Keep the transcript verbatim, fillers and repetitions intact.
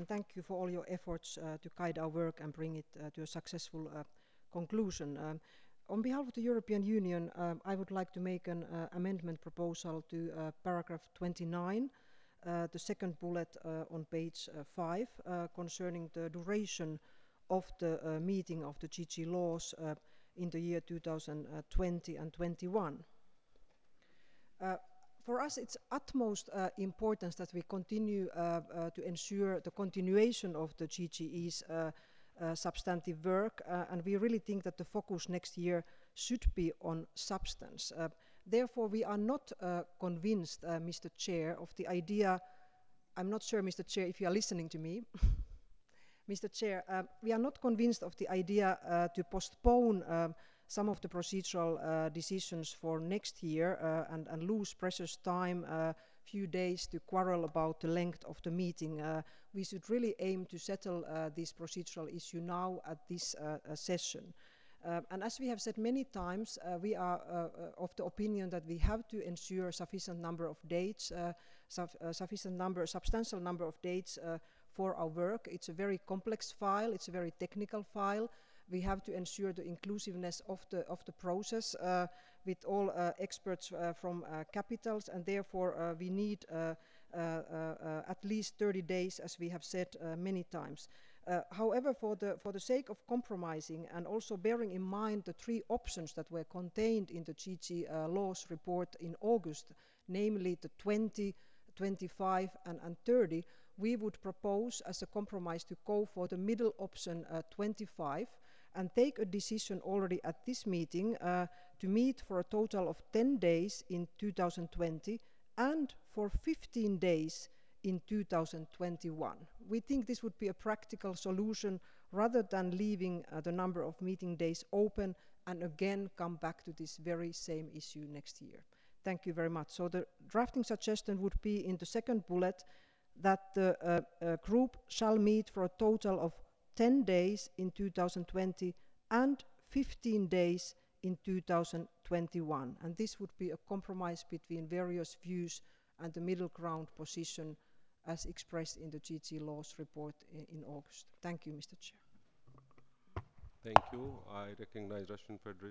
and thank you for all your efforts uh, to guide our work and bring it uh, to a successful uh, conclusion. Um, on behalf of the European Union, um, I would like to make an uh, amendment proposal to uh, paragraph twenty-nine, uh, the second bullet uh, on page uh, five, uh, concerning the duration of the uh, meeting of the G G laws uh, in the year two thousand twenty and twenty-one. Uh, for us, it's utmost uh, importance that we continue uh, uh, to ensure the continuation of the G G E's uh, uh, substantive work, uh, and we really think that the focus next year should be on substance. Uh, therefore, we are not uh, convinced, uh, Mister Chair, of the idea. I'm not sure, Mister Chair, if you are listening to me. Mister Chair, uh, we are not convinced of the idea uh, to postpone um, some of the procedural uh, decisions for next year uh, and, and lose precious time, a uh, few days to quarrel about the length of the meeting. Uh, we should really aim to settle uh, this procedural issue now at this uh, uh, session. Uh, and as we have said many times, uh, we are uh, of the opinion that we have to ensure sufficient number of dates, uh, suf uh, sufficient number, substantial number of dates uh, for our work. It's a very complex file, it's a very technical file. We have to ensure the inclusiveness of the, of the process uh, with all uh, experts uh, from uh, capitals, and therefore uh, we need uh, uh, uh, at least thirty days, as we have said uh, many times. Uh, however, for the, for the sake of compromising and also bearing in mind the three options that were contained in the G G uh, laws report in August, namely the twenty, twenty-five and, and thirty, we would propose as a compromise to go for the middle option, uh, twenty-five, and take a decision already at this meeting uh, to meet for a total of ten days in two thousand twenty and for fifteen days in two thousand twenty-one. We think this would be a practical solution rather than leaving uh, the number of meeting days open and again come back to this very same issue next year. Thank you very much. So the drafting suggestion would be in the second bullet that the uh, uh, group shall meet for a total of ten days in two thousand twenty and fifteen days in two thousand twenty-one. And this would be a compromise between various views and the middle ground position as expressed in the G G laws report in, in August. Thank you, Mister Chair. Thank you. I recognize Russian Federation.